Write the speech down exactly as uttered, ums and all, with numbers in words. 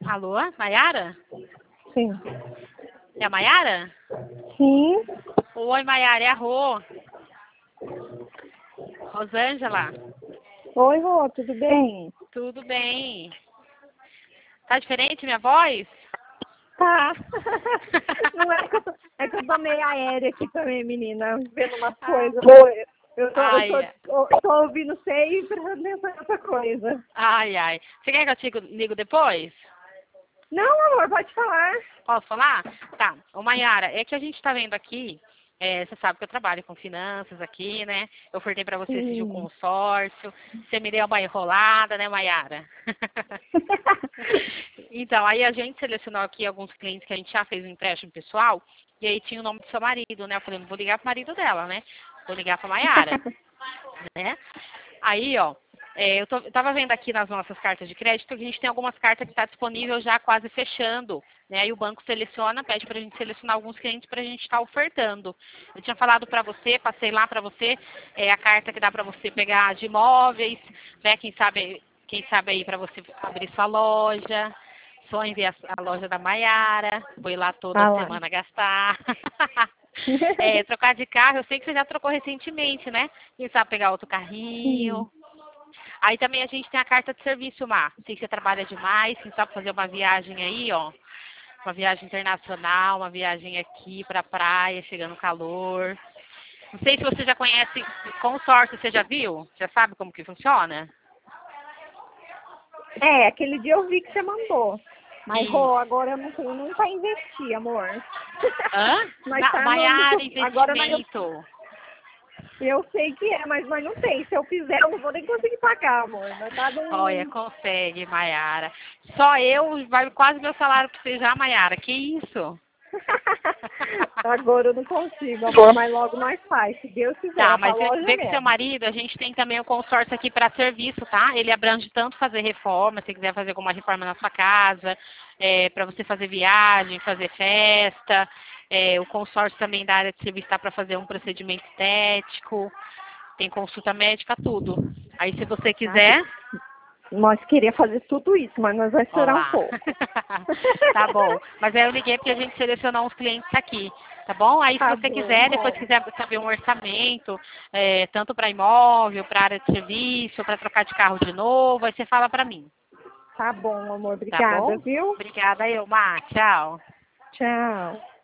Alô, Maiara? Sim. É a Maiara? Sim. Oi, Maiara, é a Rô. Rosângela, Oi, Rô, tudo bem? tudo bem? Tá diferente minha voz? Tá. Não é que eu tô, é que eu tô meio aérea aqui também, menina, vendo umas Ah, coisas. Pô, Eu tô, eu tô, ai, eu tô ouvindo você e prestando atenção em outra coisa. ai, ai. Você quer que eu te ligo ligo depois? Não, amor, pode falar. Posso falar? Tá. Ô, Maiara, é que a gente tá vendo aqui, é, você sabe que eu trabalho com finanças aqui, né? Eu ofertei pra você esse o Sim. consórcio. Você me deu uma enrolada, né, Maiara? Então, aí a gente selecionou aqui alguns clientes que a gente já fez um empréstimo pessoal, e aí tinha o nome do seu marido, né? Eu falei, não vou ligar pro marido dela, né? Vou ligar pra Maiara, né? Aí, ó, é, eu, tô, eu tava vendo aqui nas nossas cartas de crédito que a gente tem algumas cartas que está disponível já quase fechando, né? Aí o banco seleciona, pede para a gente selecionar alguns clientes para a gente estar ofertando. Eu tinha falado para você, passei lá para você, é, a carta que dá para você pegar de imóveis, né? Quem sabe, quem sabe aí para você abrir sua loja. Só enviar a loja da Maiara, vou ir lá toda Ah lá. semana gastar. É, trocar de carro, eu sei que você já trocou recentemente, né? Quem sabe pegar outro Sim. carrinho. Aí também a gente tem a carta de serviço, Mar. Sei que você trabalha demais, quem sabe fazer uma viagem aí, ó. Uma viagem internacional, uma viagem aqui pra praia, chegando calor. Não sei se você já conhece consórcio, você já viu? Já sabe como que funciona? É, aquele dia eu vi que você mandou. Mas, Isso. Rô, agora eu não tenho nem pra investir, amor. Hã? Nós Na, tá no, Maiara no- agora nós, Investimento. eu sei que é, mas nós não tem. Se eu fizer, eu não vou nem conseguir pagar, amor. Nós tá Olha, num... consegue, Maiara. Só eu, vai quase meu salário pra você já, Maiara. Que isso? Agora eu não consigo, amor, mas logo nós faz, se Deus quiser, Tá, é pra mas vê, loja vê com seu mesmo. marido, a gente tem também o consórcio aqui para serviço, tá? Ele abrange tanto fazer reforma, se quiser fazer alguma reforma na sua casa, é, para você fazer viagem, fazer festa. É, o consórcio também da área de serviço está para fazer um procedimento estético, tem consulta médica, tudo. Aí se você Ai, quiser, nós queríamos fazer tudo isso, mas nós vamos ó esperar um lá. pouco. Tá bom. Mas aí eu liguei porque a gente selecionou uns clientes aqui. Tá bom? Aí se Tá você bom, quiser, depois Rô. quiser saber um orçamento, é, tanto para imóvel, para área de serviço, para trocar de carro de novo, aí você fala para mim. Tá bom, amor, Tá obrigada, bom? viu? Obrigada, Elmar. Tchau. Tchau.